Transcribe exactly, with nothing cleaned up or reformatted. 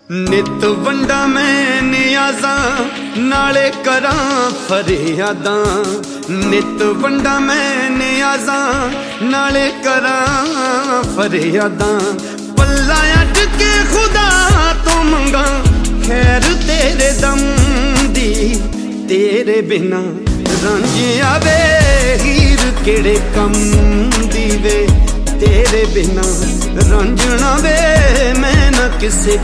नित वंडा मैं नियाज़ां नाले करां फरियादां। नित वंडा मैं नियाज़ां नाले करां फरियादां। पल्ला अट के खुदा तो मंगा खैर तेरे दम दी। तेरे बिना रांझिया वे हीर केड़े कम दी वे। तेरे बिना रांझना वे मैं ना किसे